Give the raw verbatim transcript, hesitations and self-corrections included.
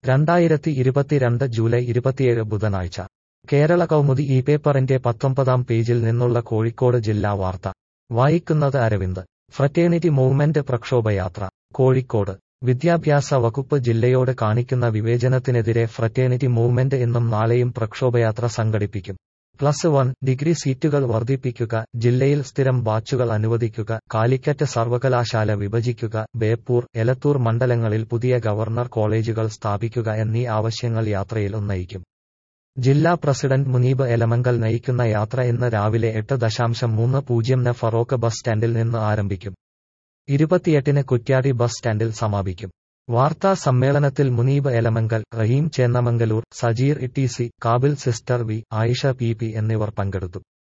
രണ്ടായിരത്തി ഇരുപത്തിരണ്ട് ജൂലൈ ഇരുപത്തിയേഴ് ബുധനാഴ്ച കേരള കൗമുദി ഈ പേപ്പറിന്റെ പത്തൊമ്പതാം പേജിൽ നിന്നുള്ള കോഴിക്കോട് ജില്ലാ വാർത്ത വായിക്കുന്നത് അരവിന്ദ്. ഫ്രറ്റേണിറ്റി മൂവ്മെന്റ് പ്രക്ഷോഭയാത്ര കോഴിക്കോട്. വിദ്യാഭ്യാസ വകുപ്പ് ജില്ലയോട് കാണിക്കുന്ന വിവേചനത്തിനെതിരെ ഫ്രറ്റേണിറ്റി മൂവ്മെന്റ് ഇന്നും നാളെയും പ്രക്ഷോഭയാത്ര സംഘടിപ്പിക്കും. പ്ലസ് വൺ ഡിഗ്രി സീറ്റുകൾ വർദ്ധിപ്പിക്കുക, ജില്ലയിൽ സ്ഥിരം ബാച്ചുകൾ അനുവദിക്കുക, കാലിക്കറ്റ് സർവകലാശാല വിഭജിക്കുക, ബേപ്പൂർ, എലത്തൂർ മണ്ഡലങ്ങളിൽ പുതിയ ഗവർണർ കോളേജുകൾ സ്ഥാപിക്കുക എന്നീ ആവശ്യങ്ങൾ യാത്രയിൽ ഉന്നയിക്കും. ജില്ലാ പ്രസിഡന്റ് മുനീബ് എലമങ്കൽ നയിക്കുന്ന യാത്ര ഇന്ന് രാവിലെ എട്ട് ദശാംശം മൂന്ന് പൂജ്യംന് ഫറോക്ക് ബസ് സ്റ്റാൻഡിൽ നിന്ന് ആരംഭിക്കും. ഇരുപത്തിയെട്ടിന് കുറ്റ്യാടി ബസ് സ്റ്റാൻഡിൽ സമാപിക്കും. വാർത്താ സമ്മേളനത്തിൽ Muneeb Elamangal, Raheem Chennamangallur, Sajeer E T C, Kabil sister V, Ayisha P P എന്നിവർ പങ്കെടുത്തു.